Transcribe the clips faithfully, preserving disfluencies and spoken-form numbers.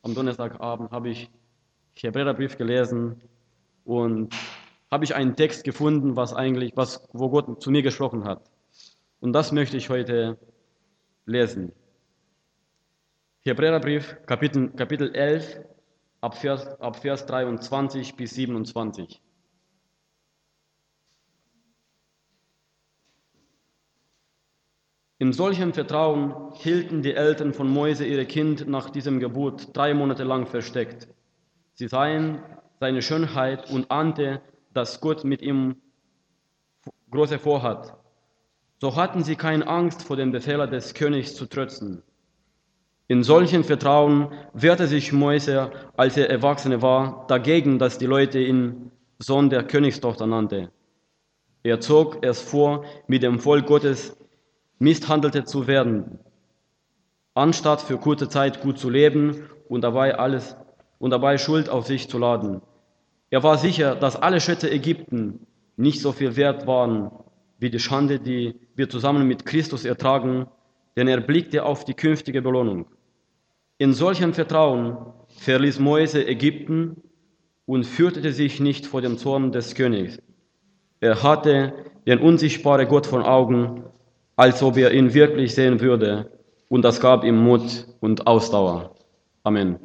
am Donnerstagabend habe ich Hebräerbrief gelesen und habe ich einen Text gefunden, was eigentlich, was, wo Gott zu mir gesprochen hat. Und das möchte ich heute lesen. Hebräerbrief, Kapitel, Kapitel elf, ab Vers, ab Vers dreiundzwanzig bis siebenundzwanzig. In solchem Vertrauen hielten die Eltern von Mose ihr Kind nach diesem Geburt drei Monate lang versteckt. Sie sahen seine Schönheit und ahnte, dass Gott mit ihm Große vorhat. So hatten sie keine Angst vor dem Befehl des Königs zu trotzen. In solchem Vertrauen wehrte sich Mose, als er Erwachsene war, dagegen, dass die Leute ihn Sohn der Königstochter nannte. Er zog es vor, mit dem Volk Gottes misshandelte zu werden, anstatt für kurze Zeit gut zu leben und dabei alles und dabei Schuld auf sich zu laden. Er war sicher, dass alle Schätze Ägypten nicht so viel wert waren wie die Schande, die wir zusammen mit Christus ertragen, denn er blickte auf die künftige Belohnung. In solchem Vertrauen verließ Mose Ägypten und fürchtete sich nicht vor dem Zorn des Königs. Er hatte den unsichtbaren Gott vor Augen, als ob er ihn wirklich sehen würde, und das gab ihm Mut und Ausdauer. Amen.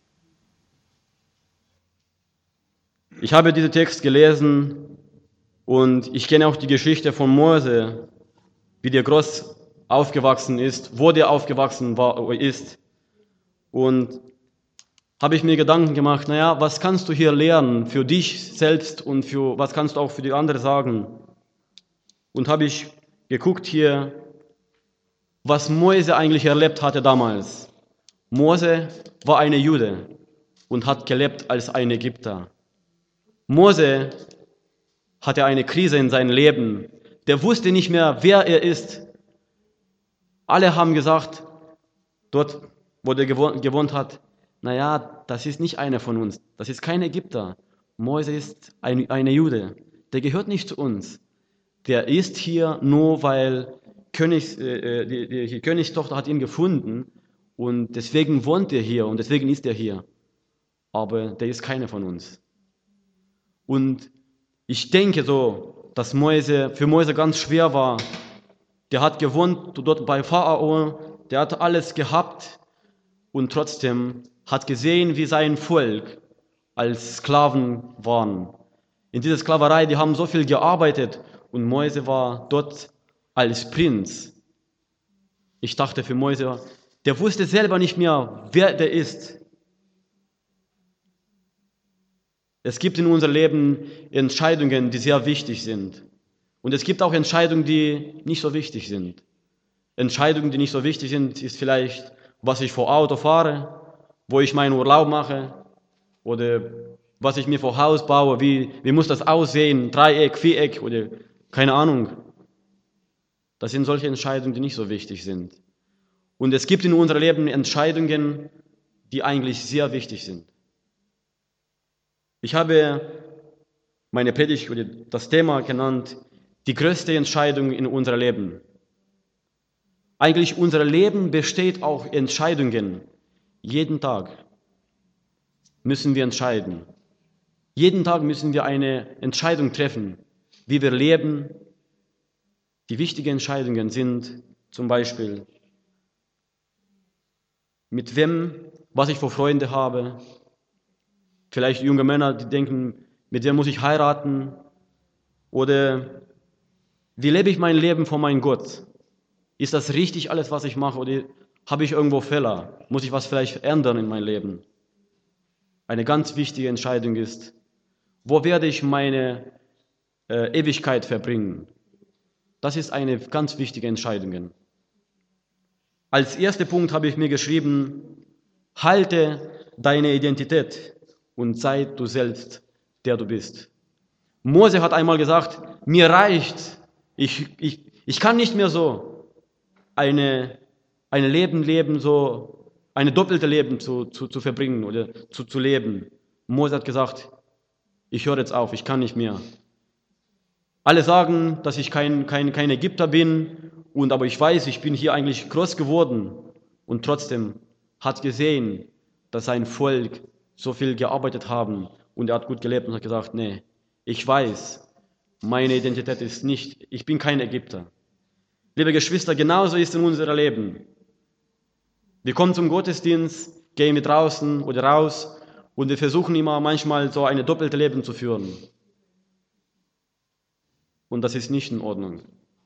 Ich habe diesen Text gelesen und ich kenne auch die Geschichte von Mose, wie der groß aufgewachsen ist, wo der aufgewachsen war, ist. Und habe ich mir Gedanken gemacht, naja, was kannst du hier lernen für dich selbst und für was kannst du auch für die anderen sagen? Und habe ich geguckt hier, was Mose eigentlich erlebt hatte damals. Mose war ein Jude und hat gelebt als ein Ägypter. Mose hatte eine Krise in seinem Leben. Der wusste nicht mehr, wer er ist. Alle haben gesagt, dort, wo der gewohnt hat, naja, das ist nicht einer von uns. Das ist kein Ägypter. Mose ist ein, ein Jude. Der gehört nicht zu uns. Der ist hier nur, weil Königs, äh, die, die, die Königstochter hat ihn gefunden und deswegen wohnt er hier und deswegen ist er hier. Aber der ist keiner von uns. Und ich denke so, dass Mose, für Mose ganz schwer war. Der hat gewohnt dort bei Pharao, der hat alles gehabt und trotzdem hat gesehen, wie sein Volk als Sklaven waren. In dieser Sklaverei, die haben so viel gearbeitet und Mose war dort als Prinz. Ich dachte für Mose, der wusste selber nicht mehr, wer der ist. Es gibt in unserem Leben Entscheidungen, die sehr wichtig sind. Und es gibt auch Entscheidungen, die nicht so wichtig sind. Entscheidungen, die nicht so wichtig sind, ist vielleicht, was ich vor Auto fahre, wo ich meinen Urlaub mache oder was ich mir vor Haus baue, wie, wie muss das aussehen, Dreieck, Viereck oder keine Ahnung. Das sind solche Entscheidungen, die nicht so wichtig sind. Und es gibt in unserem Leben Entscheidungen, die eigentlich sehr wichtig sind. Ich habe meine Predigt oder das Thema genannt, die größte Entscheidung in unserem Leben. Eigentlich unser Leben besteht auch Entscheidungen. Jeden Tag müssen wir entscheiden. Jeden Tag müssen wir eine Entscheidung treffen, wie wir leben. Die wichtigen Entscheidungen sind zum Beispiel, mit wem, was ich für Freunde habe. Vielleicht junge Männer, die denken, mit wem muss ich heiraten? Oder wie lebe ich mein Leben vor meinem Gott? Ist das richtig alles, was ich mache? Oder habe ich irgendwo Fehler? Muss ich was vielleicht ändern in meinem Leben? Eine ganz wichtige Entscheidung ist, wo werde ich meine äh, Ewigkeit verbringen? Das ist eine ganz wichtige Entscheidung. Als erster Punkt habe ich mir geschrieben, halte deine Identität und sei du selbst, der du bist. Mose hat einmal gesagt, mir reicht, ich, ich, ich kann nicht mehr so eine, ein Leben leben, so eine doppelte Leben zu, zu, zu verbringen oder zu, zu leben. Mose hat gesagt, ich höre jetzt auf, ich kann nicht mehr. Alle sagen, dass ich kein, kein, kein Ägypter bin, und aber ich weiß, ich bin hier eigentlich groß geworden und trotzdem hat gesehen, dass sein Volk so viel gearbeitet haben und er hat gut gelebt und hat gesagt, nee, ich weiß, meine Identität ist nicht, ich bin kein Ägypter. Liebe Geschwister, genauso ist in unserem Leben. Wir kommen zum Gottesdienst, gehen mit draußen oder raus und wir versuchen immer manchmal so eine doppelte Leben zu führen. Und das ist nicht in Ordnung.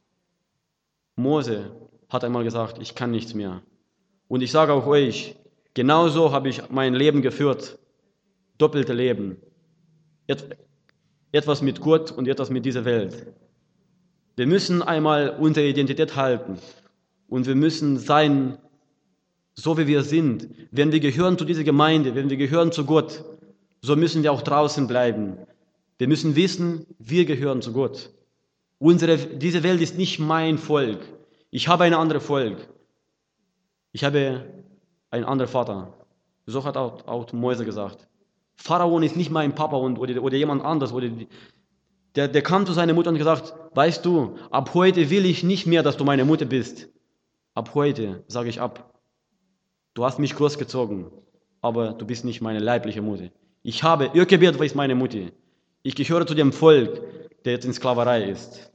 Mose hat einmal gesagt, ich kann nichts mehr. Und ich sage auch euch, genauso habe ich mein Leben geführt. Doppelte Leben. Et- Etwas mit Gott und etwas mit dieser Welt. Wir müssen einmal unsere Identität halten. Und wir müssen sein, so wie wir sind. Wenn wir gehören zu dieser Gemeinde, wenn wir gehören zu Gott, so müssen wir auch draußen bleiben. Wir müssen wissen, wir gehören zu Gott. Unsere, diese Welt ist nicht mein Volk. Ich habe ein anderes Volk. Ich habe einen anderen Vater. So hat auch, auch Mose gesagt. Pharao ist nicht mein Papa und, oder, oder jemand anderes. Oder die, der, der kam zu seiner Mutter und gesagt, weißt du, ab heute will ich nicht mehr, dass du meine Mutter bist. Ab heute sage ich ab. Du hast mich großgezogen, aber du bist nicht meine leibliche Mutter. Ich habe, Jochebed ist meine Mutter. Ich gehöre zu dem Volk, der jetzt in Sklaverei ist.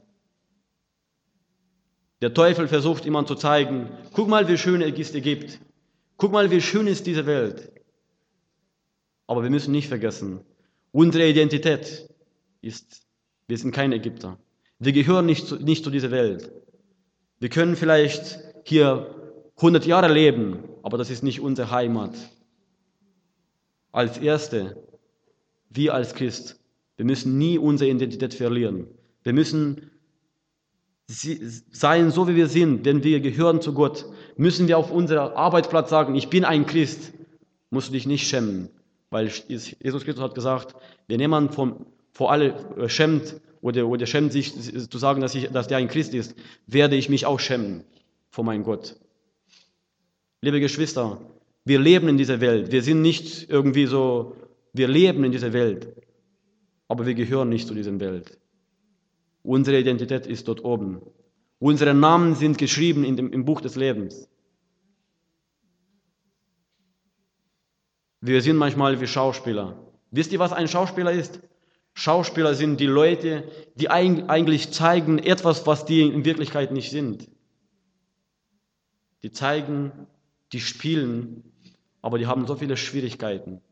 Der Teufel versucht immer zu zeigen, guck mal, wie schön es ist Ägypten. Guck mal, wie schön ist diese Welt. Aber wir müssen nicht vergessen, unsere Identität ist, wir sind keine Ägypter. Wir gehören nicht zu, nicht zu dieser Welt. Wir können vielleicht hier hundert Jahre leben, aber das ist nicht unsere Heimat. Als Erste, wir als Christ, wir müssen nie unsere Identität verlieren. Wir müssen sein, so wie wir sind, denn wir gehören zu Gott. Müssen wir auf unserem Arbeitsplatz sagen, ich bin ein Christ, musst du dich nicht schämen. Weil Jesus Christus hat gesagt, wenn jemand vom, vor alle schämt oder, oder schämt sich zu sagen, dass, ich, dass der ein Christ ist, werde ich mich auch schämen vor meinem Gott. Liebe Geschwister, wir leben in dieser Welt. Wir sind nicht irgendwie so, wir leben in dieser Welt, aber wir gehören nicht zu dieser Welt. Unsere Identität ist dort oben. Unsere Namen sind geschrieben in dem, im Buch des Lebens. Wir sind manchmal wie Schauspieler. Wisst ihr, was ein Schauspieler ist? Schauspieler sind die Leute, die eigentlich zeigen etwas, was die in Wirklichkeit nicht sind. Die zeigen, die spielen, aber die haben so viele Schwierigkeiten.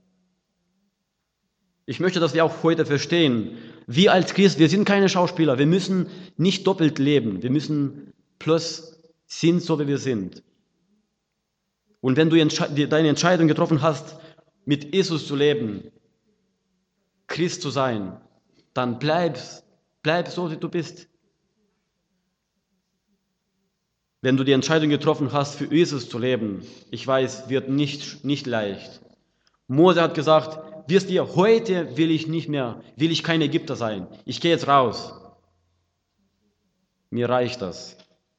Ich möchte, dass wir auch heute verstehen, wir als Christ, wir sind keine Schauspieler, wir müssen nicht doppelt leben, wir müssen plus sind, so wie wir sind. Und wenn du deine Entscheidung getroffen hast, mit Jesus zu leben, Christ zu sein, dann bleib, bleib so, wie du bist. Wenn du die Entscheidung getroffen hast, für Jesus zu leben, ich weiß, wird nicht, nicht leicht. Mose hat gesagt, wisst ihr, heute will ich nicht mehr, will ich kein Ägypter sein. Ich gehe jetzt raus. Mir reicht das.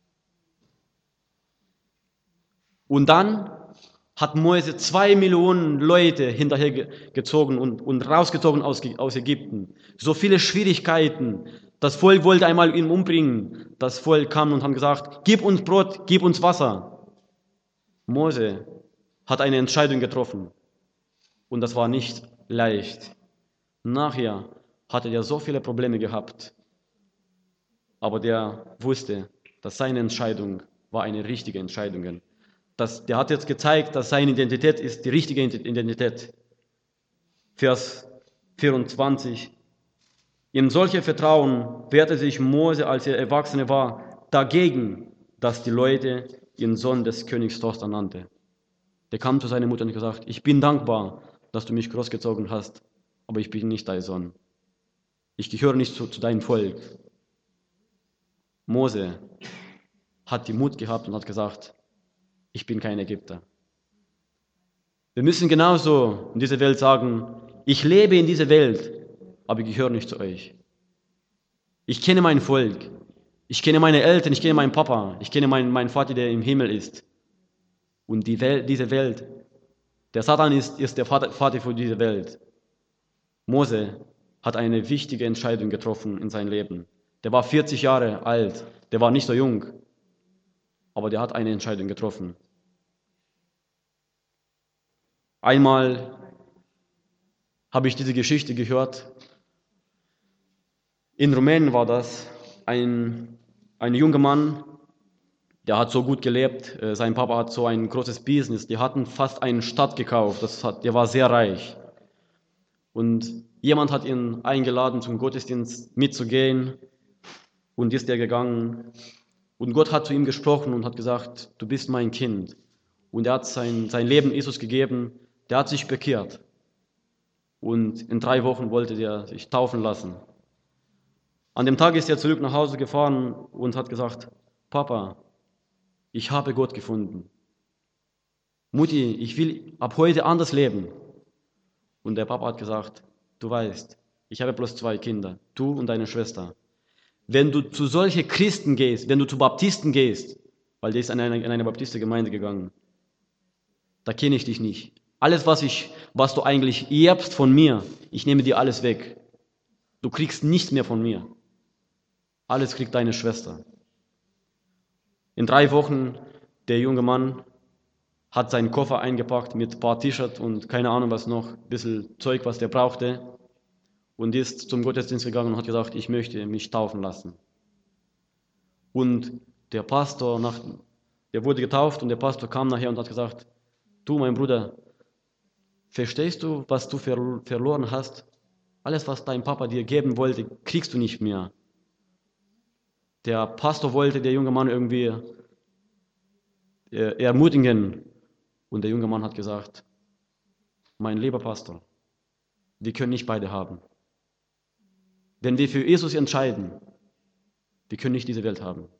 Und dann hat Mose zwei Millionen Leute hinterhergezogen und, und rausgezogen aus, aus Ägypten. So viele Schwierigkeiten. Das Volk wollte einmal ihn umbringen. Das Volk kam und hat gesagt, gib uns Brot, gib uns Wasser. Mose hat eine Entscheidung getroffen. Und das war nicht leicht. Nachher hatte er so viele Probleme gehabt. Aber der wusste, dass seine Entscheidung war eine richtige Entscheidung. Das, der hat jetzt gezeigt, dass seine Identität ist die richtige Identität. Vers vierundzwanzig. In solche Vertrauen wehrte sich Mose, als er Erwachsene war, dagegen, dass die Leute ihn Sohn des Königs Tochter nannte. Der kam zu seiner Mutter und hat gesagt, ich bin dankbar, dass du mich großgezogen hast, aber ich bin nicht dein Sohn. Ich gehöre nicht zu, zu deinem Volk. Mose hat die Mut gehabt und hat gesagt, ich bin kein Ägypter. Wir müssen genauso in dieser Welt sagen, ich lebe in dieser Welt, aber ich gehöre nicht zu euch. Ich kenne mein Volk, ich kenne meine Eltern, ich kenne meinen Papa, ich kenne meinen, meinen Vater, der im Himmel ist. Und die Welt, diese Welt, der Satan ist, ist der Vater, Vater für diese Welt. Mose hat eine wichtige Entscheidung getroffen in seinem Leben. Der war vierzig Jahre alt, der war nicht so jung, aber der hat eine Entscheidung getroffen. Einmal habe ich diese Geschichte gehört. In Rumänien war das ein, ein junger Mann, der hat so gut gelebt. Äh, Sein Papa hat so ein großes Business. Die hatten fast eine Stadt gekauft. Das hat, der war sehr reich. Und jemand hat ihn eingeladen, zum Gottesdienst mitzugehen. Und ist er gegangen. Und Gott hat zu ihm gesprochen und hat gesagt, du bist mein Kind. Und er hat sein, sein Leben Jesus gegeben. Der hat sich bekehrt. Und in drei Wochen wollte er sich taufen lassen. An dem Tag ist er zurück nach Hause gefahren und hat gesagt, Papa, ich habe Gott gefunden. Mutti, ich will ab heute anders leben. Und der Papa hat gesagt, du weißt, ich habe bloß zwei Kinder, du und deine Schwester. Wenn du zu solchen Christen gehst, wenn du zu Baptisten gehst, weil der ist in eine, in eine Baptistengemeinde gegangen, da kenne ich dich nicht. Alles, was, ich, was du eigentlich erbst von mir, ich nehme dir alles weg. Du kriegst nichts mehr von mir. Alles kriegt deine Schwester. In drei Wochen, der junge Mann hat seinen Koffer eingepackt mit ein paar T-Shirts und keine Ahnung was noch, ein bisschen Zeug, was der brauchte, und ist zum Gottesdienst gegangen und hat gesagt, ich möchte mich taufen lassen. Und der Pastor, nach, der wurde getauft und der Pastor kam nachher und hat gesagt, du, mein Bruder, verstehst du, was du ver- verloren hast? Alles, was dein Papa dir geben wollte, kriegst du nicht mehr. Der Pastor wollte der junge Mann irgendwie äh, ermutigen. Und der junge Mann hat gesagt, mein lieber Pastor, wir können nicht beide haben. Wenn wir für Jesus entscheiden, wir können nicht diese Welt haben.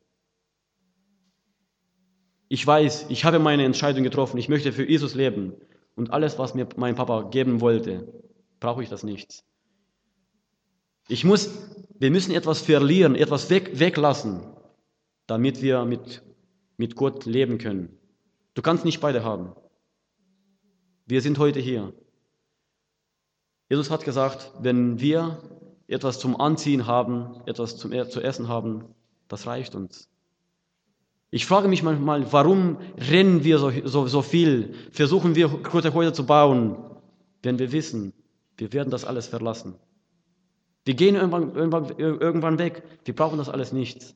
Ich weiß, ich habe meine Entscheidung getroffen, ich möchte für Jesus leben. Und alles, was mir mein Papa geben wollte, brauche ich das nicht. Ich muss, wir müssen etwas verlieren, etwas weg, weglassen, damit wir mit, mit Gott leben können. Du kannst nicht beide haben. Wir sind heute hier. Jesus hat gesagt, wenn wir etwas zum Anziehen haben, etwas zum, zu essen haben, das reicht uns. Ich frage mich manchmal, warum rennen wir so, so, so viel, versuchen wir große Häuser zu bauen, wenn wir wissen, wir werden das alles verlassen. Wir gehen irgendwann, irgendwann, irgendwann weg, wir brauchen das alles nicht.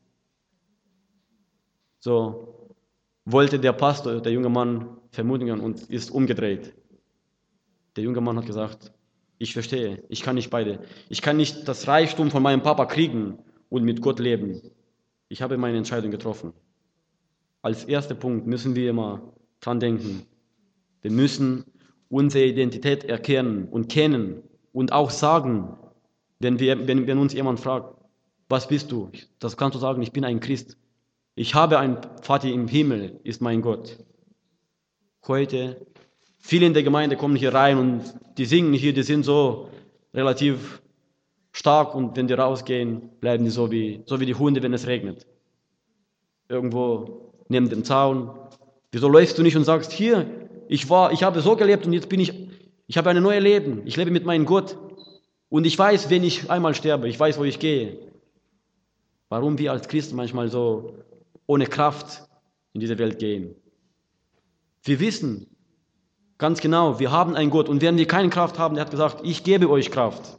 So wollte der Pastor, der junge Mann, vermutigen und ist umgedreht. Der junge Mann hat gesagt, ich verstehe, ich kann nicht beide. Ich kann nicht das Reichtum von meinem Papa kriegen und mit Gott leben. Ich habe meine Entscheidung getroffen. Als erster Punkt müssen wir immer dran denken. Wir müssen unsere Identität erkennen und kennen und auch sagen, wenn, wir, wenn, wenn uns jemand fragt, was bist du? Das kannst du sagen, ich bin ein Christ. Ich habe einen Vater im Himmel, ist mein Gott. Heute, viele in der Gemeinde kommen hier rein und die singen hier, die sind so relativ stark, und wenn die rausgehen, bleiben die so wie, so wie die Hunde, wenn es regnet. Irgendwo neben dem Zaun. Wieso läufst du nicht und sagst, hier, ich war, ich habe so gelebt und jetzt bin ich, ich habe ein neues Leben. Ich lebe mit meinem Gott und ich weiß, wenn ich einmal sterbe, ich weiß, wo ich gehe. Warum wir als Christen manchmal so ohne Kraft in diese Welt gehen? Wir wissen ganz genau, wir haben einen Gott, und wenn wir keine Kraft haben, der hat gesagt, ich gebe euch Kraft.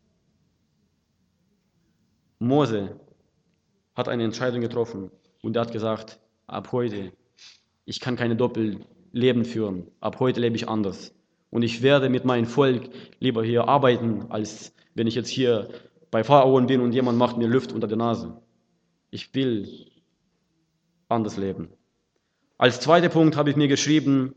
Mose hat eine Entscheidung getroffen und er hat gesagt, ab heute, ich kann keine Doppelleben führen, ab heute lebe ich anders. Und ich werde mit meinem Volk lieber hier arbeiten, als wenn ich jetzt hier bei Pharaon bin und jemand macht mir Luft unter der Nase. Ich will anders leben. Als zweiter Punkt habe ich mir geschrieben,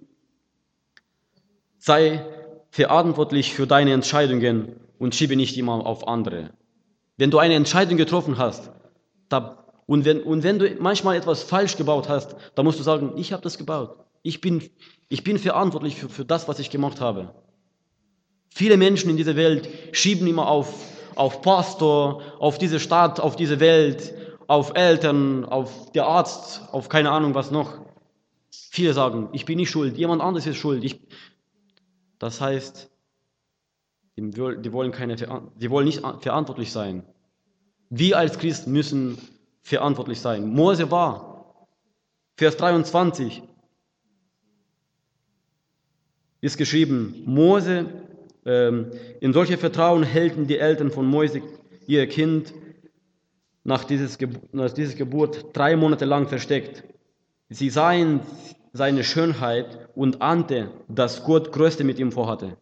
sei verantwortlich für deine Entscheidungen und schiebe nicht immer auf andere. Wenn du eine Entscheidung getroffen hast, da, und, wenn, und wenn du manchmal etwas falsch gebaut hast, dann musst du sagen, ich habe das gebaut. Ich bin, ich bin verantwortlich für, für das, was ich gemacht habe. Viele Menschen in dieser Welt schieben immer auf, auf Pastor, auf diese Stadt, auf diese Welt, auf Eltern, auf der Arzt, auf keine Ahnung was noch. Viele sagen, ich bin nicht schuld, jemand anderes ist schuld. Ich, das heißt, die wollen, keine, die wollen nicht verantwortlich sein. Wir als Christen müssen verantwortlich sein. Mose war, Vers dreiundzwanzig, ist geschrieben, Mose, ähm, in solche Vertrauen hielten die Eltern von Mose ihr Kind nach dieses, nach dieses Geburt drei Monate lang versteckt. Sie sahen seine Schönheit und ahnte, dass Gott Größte mit ihm vorhatte.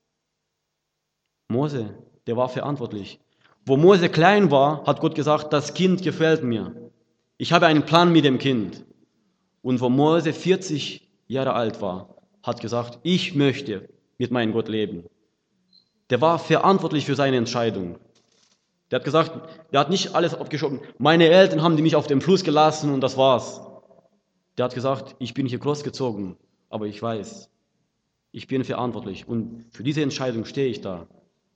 Mose, der war verantwortlich. Wo Mose klein war, hat Gott gesagt, das Kind gefällt mir. Ich habe einen Plan mit dem Kind. Und wo Mose vierzig Jahre alt war, hat gesagt, ich möchte mit meinem Gott leben. Der war verantwortlich für seine Entscheidung. Der hat gesagt, der hat nicht alles aufgeschoben. Meine Eltern haben die mich auf dem Fluss gelassen und das war's. Der hat gesagt, ich bin hier großgezogen, aber ich weiß, ich bin verantwortlich und für diese Entscheidung stehe ich da.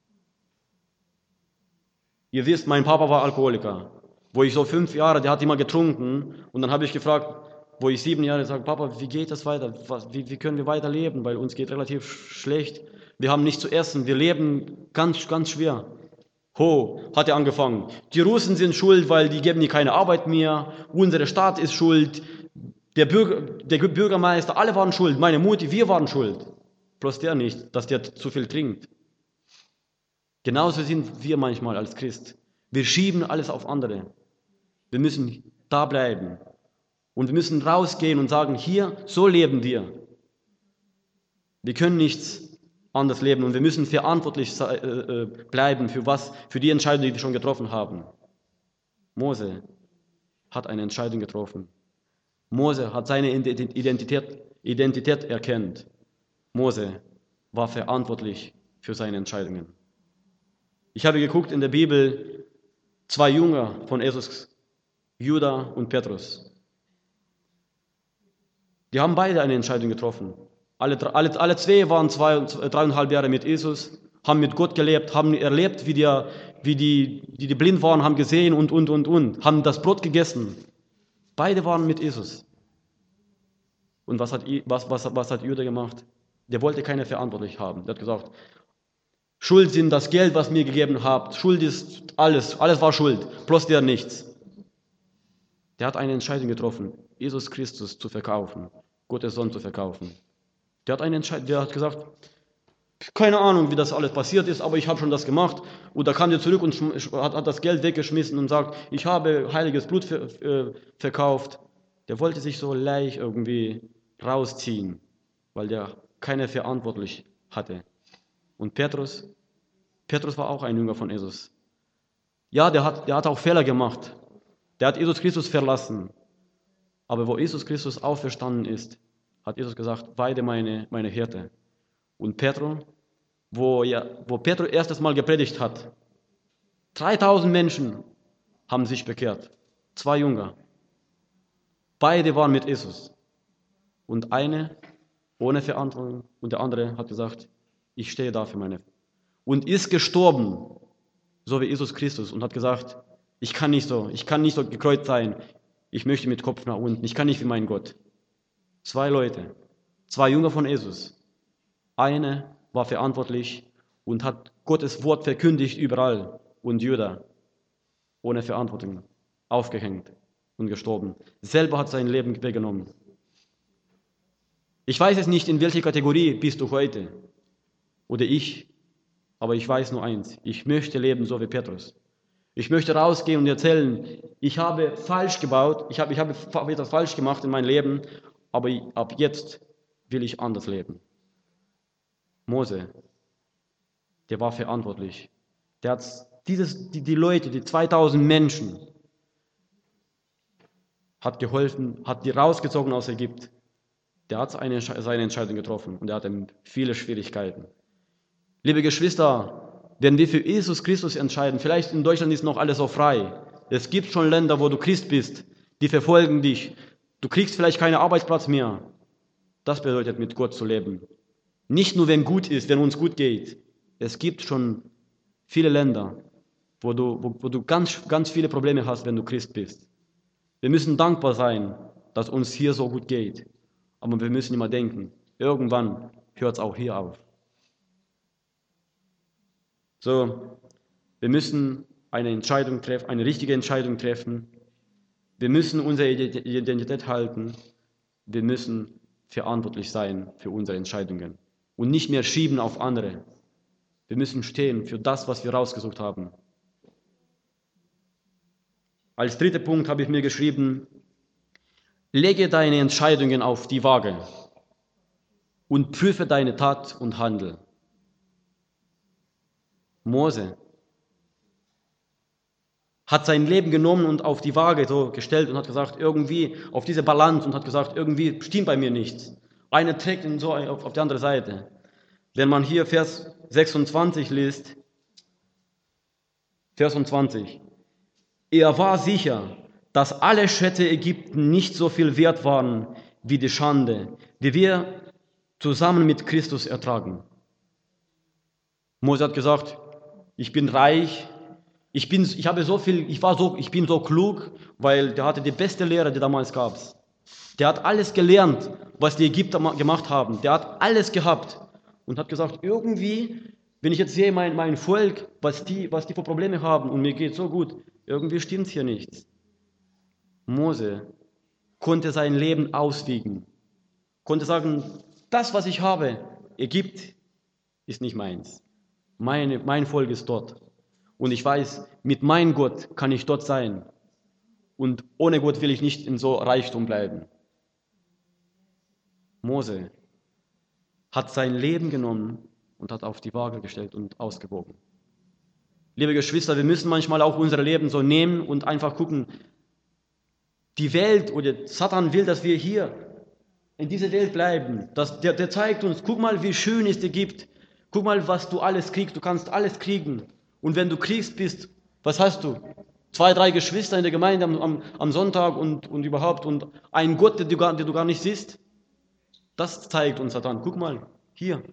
Ihr wisst, mein Papa war Alkoholiker. Wo ich so fünf Jahre, der hat immer getrunken und dann habe ich gefragt, wo ich sieben Jahre sage, Papa, wie geht das weiter? Was, wie, wie können wir weiterleben? Weil uns geht relativ schlecht. Wir haben nichts zu essen, wir leben ganz, ganz schwer. Ho, hat er angefangen. Die Russen sind schuld, weil die geben dir keine Arbeit mehr. Unsere Staat ist schuld. Der, Bürger, der Bürgermeister, alle waren schuld. Meine Mutti, wir waren schuld. Bloß der nicht, dass der zu viel trinkt. Genauso sind wir manchmal als Christ. Wir schieben alles auf andere. Wir müssen da bleiben. Und wir müssen rausgehen und sagen, hier, so leben wir. Wir können nichts anders leben und wir müssen verantwortlich bleiben für was, für die Entscheidung, die wir schon getroffen haben. Mose hat eine Entscheidung getroffen. Mose hat seine Identität, Identität erkannt. Mose war verantwortlich für seine Entscheidungen. Ich habe geguckt in der Bibel, zwei Jünger von Jesus, Judah und Petrus. Die haben beide eine Entscheidung getroffen. Alle, alle, alle zwei waren zwei, dreieinhalb Jahre mit Jesus, haben mit Gott gelebt, haben erlebt, wie, die, wie die, die, die blind waren, haben gesehen und, und, und, und, haben das Brot gegessen. Beide waren mit Jesus. Und was hat, was, was, was hat Judah gemacht? Der wollte keine Verantwortung haben. Der hat gesagt, Schuld sind das Geld, was mir gegeben habt. Schuld ist alles. Alles war Schuld. Bloß der nichts. Der hat eine Entscheidung getroffen, Jesus Christus zu verkaufen, Gottes Sohn zu verkaufen. Der hat, eine Entscheidung, der hat gesagt, keine Ahnung, wie das alles passiert ist, aber ich habe schon das gemacht. Und da kam der zurück und hat, hat das Geld weggeschmissen und sagt, ich habe heiliges Blut ver, äh, verkauft. Der wollte sich so leicht irgendwie rausziehen, weil der keine Verantwortung hatte. Und Petrus, Petrus war auch ein Jünger von Jesus. Ja, der hat, der hat auch Fehler gemacht. Der hat Jesus Christus verlassen. Aber wo Jesus Christus auferstanden ist, hat Jesus gesagt, weide meine, meine Hirte. Und Petrus, wo, ja, wo Petrus erstes Mal gepredigt hat, dreitausend Menschen haben sich bekehrt. Zwei Jünger. Beide waren mit Jesus. Und eine ohne Verantwortung und der andere hat gesagt, ich stehe da für meine. Und ist gestorben, so wie Jesus Christus, und hat gesagt, ich kann nicht so, ich kann nicht so gekreuzt sein, ich möchte mit Kopf nach unten, ich kann nicht wie mein Gott. Zwei Leute, zwei Jünger von Jesus. Eine war verantwortlich und hat Gottes Wort verkündigt überall und Judah ohne Verantwortung aufgehängt und gestorben. Selber hat sein Leben weggenommen. Ich weiß es nicht, in welcher Kategorie bist du heute oder ich, aber ich weiß nur eins, ich möchte leben so wie Petrus. Ich möchte rausgehen und erzählen, ich habe falsch gebaut, ich habe, ich habe etwas falsch gemacht in meinem Leben, aber ab jetzt will ich anders leben. Mose, der war verantwortlich. Der hat dieses, die, die Leute, die zweitausend Menschen, hat geholfen, hat die rausgezogen aus Ägypten. Der hat eine, seine Entscheidung getroffen und er hatte viele Schwierigkeiten. Liebe Geschwister, wenn wir für Jesus Christus entscheiden, vielleicht in Deutschland ist noch alles so frei. Es gibt schon Länder, wo du Christ bist, die verfolgen dich. Du kriegst vielleicht keinen Arbeitsplatz mehr. Das bedeutet, mit Gott zu leben. Nicht nur, wenn gut ist, wenn uns gut geht. Es gibt schon viele Länder, wo du, wo, wo du ganz, ganz viele Probleme hast, wenn du Christ bist. Wir müssen dankbar sein, dass uns hier so gut geht. Aber wir müssen immer denken, irgendwann hört es auch hier auf. So, wir müssen eine Entscheidung treffen, eine richtige Entscheidung treffen. Wir müssen unsere Identität halten. Wir müssen verantwortlich sein für unsere Entscheidungen. und nicht mehr schieben auf andere. Wir müssen stehen für das, was wir rausgesucht haben. Als dritter Punkt habe ich mir geschrieben, lege deine Entscheidungen auf die Waage und prüfe deine Tat und Handel. Mose hat sein Leben genommen und auf die Waage so gestellt und hat gesagt, irgendwie auf diese Balance und hat gesagt, irgendwie stimmt bei mir nichts. Eine trägt ihn so auf, auf die andere Seite. Wenn man hier Vers sechsundzwanzig liest, Vers zwanzig, er war sicher, dass alle Schätze Ägypten nicht so viel wert waren wie die Schande, die wir zusammen mit Christus ertragen. Mose hat gesagt, ich bin reich, ich, bin, ich, habe so viel, ich, war so, ich bin so klug, weil der hatte die beste Lehre, die damals gab. Der hat alles gelernt, was die Ägypter gemacht haben. Der hat alles gehabt und hat gesagt, irgendwie, wenn ich jetzt sehe, mein, mein Volk, was die, was die für Probleme haben und mir geht so gut, irgendwie stimmt hier nichts. Mose konnte sein Leben auswiegen, konnte sagen, das, was ich habe, Ägypten, ist nicht meins. Meine, mein Volk ist dort. Und ich weiß, mit meinem Gott kann ich dort sein. Und ohne Gott will ich nicht in so Reichtum bleiben. Mose hat sein Leben genommen und hat auf die Waage gestellt und ausgewogen. Liebe Geschwister, wir müssen manchmal auch unser Leben so nehmen und einfach gucken, die Welt oder Satan will, dass wir hier in dieser Welt bleiben. Das, der, der zeigt uns, guck mal, wie schön es dir gibt. Guck mal, was du alles kriegst. Du kannst alles kriegen. Und wenn du Kriegst bist, was hast du? Zwei, drei Geschwister in der Gemeinde am, am, am Sonntag und, und überhaupt und einen Gott, den du, gar, den du gar nicht siehst. Das zeigt uns Satan. Guck mal, hier.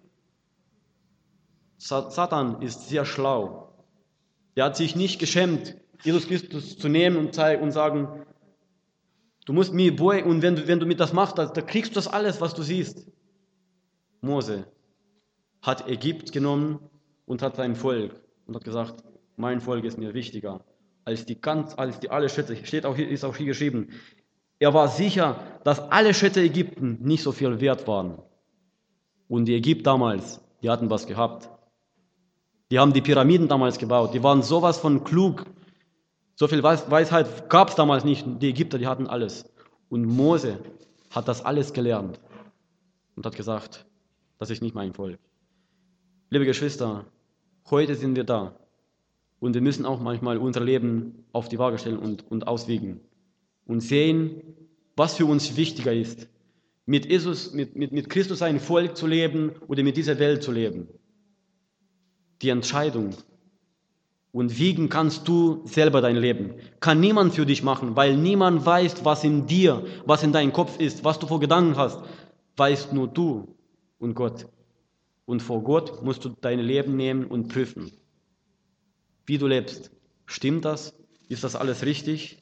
Satan ist sehr schlau. Der hat sich nicht geschämt, Jesus Christus zu nehmen und, zeigen, und sagen, du musst mir beugen und wenn du, wenn du mit das machst, da, da kriegst du das alles, was du siehst. Mose hat Ägypten genommen und hat sein Volk und hat gesagt, mein Volk ist mir wichtiger als die, ganz, als die alle Schätze. Steht auch hier, ist auch hier geschrieben. Er war sicher, dass alle Schätze Ägypten nicht so viel wert waren. Und die Ägypter damals, die hatten was gehabt. Die haben die Pyramiden damals gebaut. Die waren sowas von klug. So viel Weisheit gab es damals nicht. Die Ägypter, die hatten alles. Und Mose hat das alles gelernt und hat gesagt, das ist nicht mein Volk. Liebe Geschwister, heute sind wir da und wir müssen auch manchmal unser Leben auf die Waage stellen und, und auswiegen und sehen, was für uns wichtiger ist, mit, Jesus, mit, mit, mit Christus ein Volk zu leben oder mit dieser Welt zu leben. Die Entscheidung. Und wiegen kannst du selber dein Leben. Kann niemand für dich machen, weil niemand weiß, was in dir, was in deinem Kopf ist, was du vor Gedanken hast. Weißt nur du und Gott. Und vor Gott musst du dein Leben nehmen und prüfen. Wie du lebst. Stimmt das? Ist das alles richtig?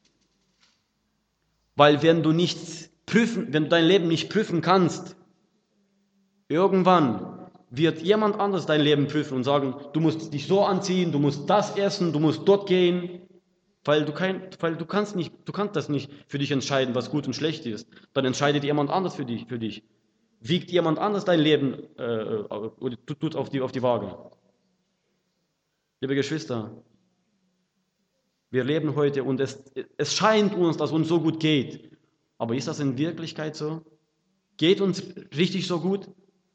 Weil wenn du nichts prüfen, wenn du dein Leben nicht prüfen kannst, irgendwann wird jemand anderes dein Leben prüfen und sagen, du musst dich so anziehen, du musst das essen, du musst dort gehen, weil du, kein, weil du kannst nicht, du kannst das nicht für dich entscheiden, was gut und schlecht ist. Dann entscheidet jemand anderes für dich. Für dich. Wiegt jemand anderes dein Leben äh, oder tut auf die, auf die Waage. Liebe Geschwister, wir leben heute und es, es scheint uns, dass uns so gut geht. Aber ist das in Wirklichkeit so? Geht uns richtig so gut?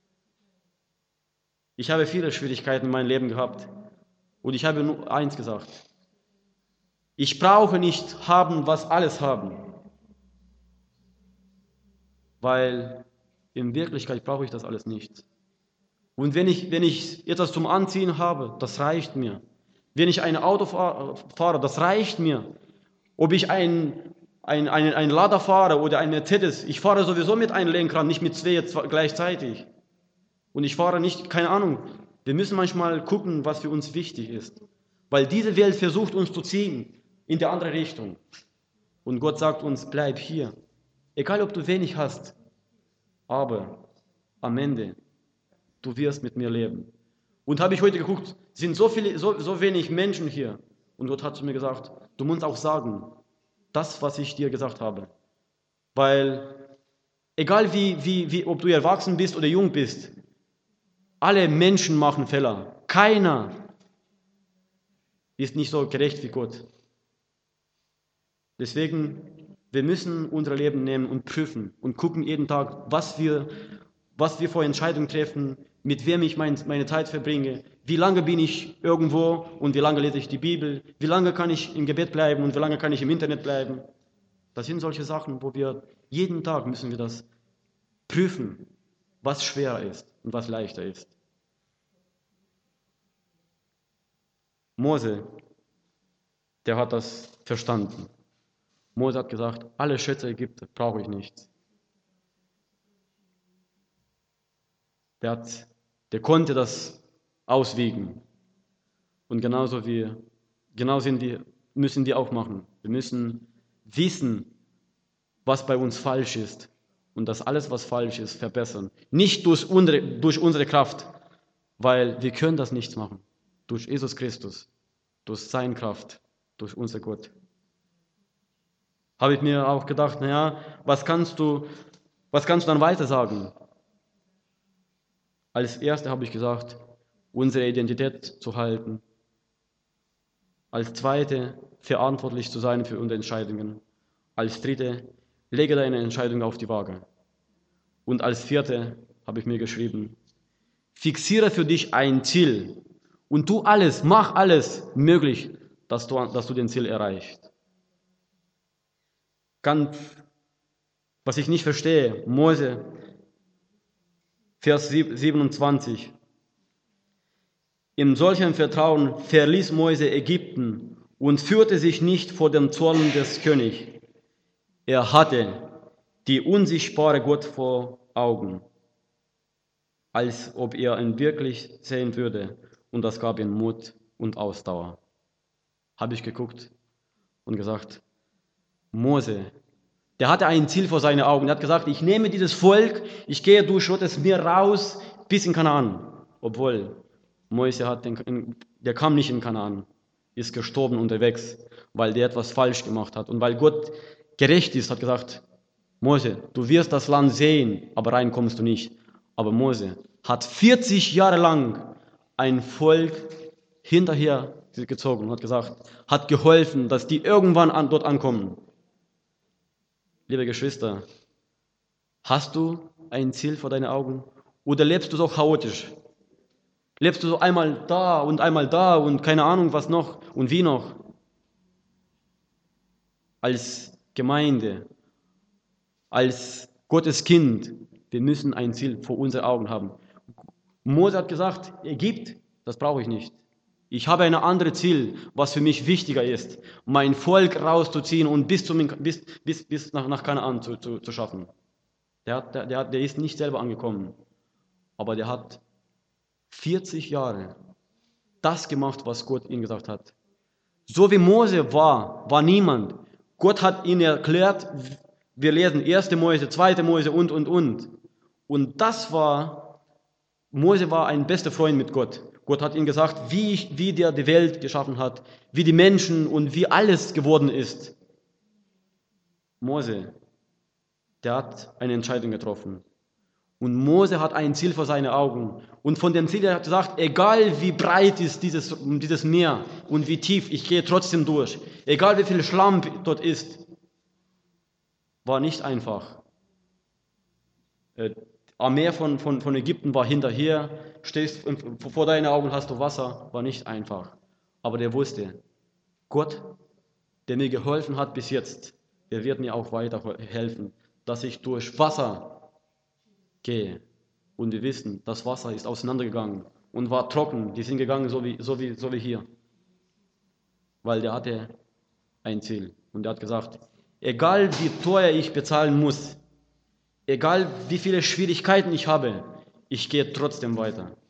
Ich habe viele Schwierigkeiten in meinem Leben gehabt und ich habe nur eins gesagt. Ich brauche nicht haben, was alles haben, weil in Wirklichkeit brauche ich das alles nicht. Und wenn ich, wenn ich etwas zum Anziehen habe, das reicht mir. Wenn ich ein Auto fahre, das reicht mir. Ob ich ein, ein, ein, ein Lada fahre oder ein Mercedes, ich fahre sowieso mit einem Lenkrad, nicht mit zwei gleichzeitig. Und ich fahre nicht, keine Ahnung, wir müssen manchmal gucken, was für uns wichtig ist. Weil diese Welt versucht uns zu ziehen in die andere Richtung. Und Gott sagt uns, bleib hier. Egal, ob du wenig hast, aber am Ende, du wirst mit mir leben. Und habe ich heute geguckt, sind so viele, so, so wenig Menschen hier. Und Gott hat zu mir gesagt, du musst auch sagen, das, was ich dir gesagt habe. Weil, egal wie, wie, wie, ob du erwachsen bist oder jung bist, Alle Menschen machen Fehler. Keiner ist nicht so gerecht wie Gott. Deswegen, wir müssen unser Leben nehmen und prüfen und gucken jeden Tag, was wir, was wir für Entscheidungen treffen, mit wem ich mein, meine Zeit verbringe, wie lange bin ich irgendwo und wie lange lese ich die Bibel, wie lange kann ich im Gebet bleiben und wie lange kann ich im Internet bleiben. Das sind solche Sachen, wo wir jeden Tag müssen wir das prüfen, was schwerer ist und was leichter ist. Mose, der hat das verstanden. Mose hat gesagt, alle Schätze Ägypten brauche ich nicht. Der, hat, der konnte das auswiegen. Und genauso wir, genau sind die, müssen wir auch machen. Wir müssen wissen, was bei uns falsch ist und das alles, was falsch ist, verbessern. Nicht durch unsere, durch unsere Kraft, weil wir können das nicht machen. Durch Jesus Christus, durch seine Kraft, durch unser Gott. Habe ich mir auch gedacht, naja, was kannst du, was kannst du dann weiter sagen? Als Erste habe ich gesagt, unsere Identität zu halten. Als Zweite, verantwortlich zu sein für unsere Entscheidungen. Als Dritte, lege deine Entscheidung auf die Waage. Und als Vierte habe ich mir geschrieben, fixiere für dich ein Ziel und tu alles, mach alles möglich, dass du, dass du den Ziel erreichst. Ganz, was ich nicht verstehe, Mose, Vers siebenundzwanzig. In solchem Vertrauen verließ Mose Ägypten und führte sich nicht vor dem Zorn des Königs. Er hatte die unsichtbare Gott vor Augen, als ob er ihn wirklich sehen würde, und das gab ihm Mut und Ausdauer. Habe ich geguckt und gesagt, Mose, der hatte ein Ziel vor seinen Augen. Er hat gesagt, ich nehme dieses Volk, ich gehe durch Rotes Meer raus bis in Kanaan. Obwohl, Mose hat den, der kam nicht in Kanaan, ist gestorben unterwegs, weil der etwas falsch gemacht hat. Und weil Gott gerecht ist, hat gesagt, Mose, du wirst das Land sehen, aber rein kommst du nicht. Aber Mose hat vierzig Jahre lang ein Volk hinterher gezogen und hat gesagt, hat geholfen, dass die irgendwann an, dort ankommen. Liebe Geschwister, hast du ein Ziel vor deinen Augen oder lebst du so chaotisch? Lebst du so einmal da und einmal da und keine Ahnung was noch und wie noch? Als Gemeinde, als Gottes Kind, wir müssen ein Ziel vor unseren Augen haben. Mose hat gesagt, Ägypten, das brauche ich nicht. Ich habe ein anderes Ziel, was für mich wichtiger ist, mein Volk rauszuziehen und bis, zum, bis, bis, bis nach, nach Kanaan zu, zu, zu schaffen. Der, hat, der, der, der ist nicht selber angekommen, aber der hat vierzig Jahre das gemacht, was Gott ihm gesagt hat. So wie Mose war, war niemand. Gott hat ihn erklärt, wir lesen erste Mose, zweite Mose und, und, und. Und das war, Mose war ein bester Freund mit Gott. Gott hat ihm gesagt, wie, ich, wie der die Welt geschaffen hat, wie die Menschen und wie alles geworden ist. Mose, der hat eine Entscheidung getroffen. Und Mose hat ein Ziel vor seinen Augen. Und von dem Ziel hat er gesagt, egal wie breit ist dieses, dieses Meer und wie tief, ich gehe trotzdem durch. Egal wie viel Schlamm dort ist. War nicht einfach. Äh, Armee von, von, von Ägypten war hinterher, stehst vor deinen Augen, hast du Wasser, war nicht einfach. Aber der wusste, Gott, der mir geholfen hat bis jetzt, der wird mir auch weiter helfen, dass ich durch Wasser gehe. Und wir wissen, das Wasser ist auseinandergegangen und war trocken. Die sind gegangen, so wie, so wie, so wie hier. Weil der hatte ein Ziel. Und der hat gesagt, egal wie teuer ich bezahlen muss, egal wie viele Schwierigkeiten ich habe, ich gehe trotzdem weiter.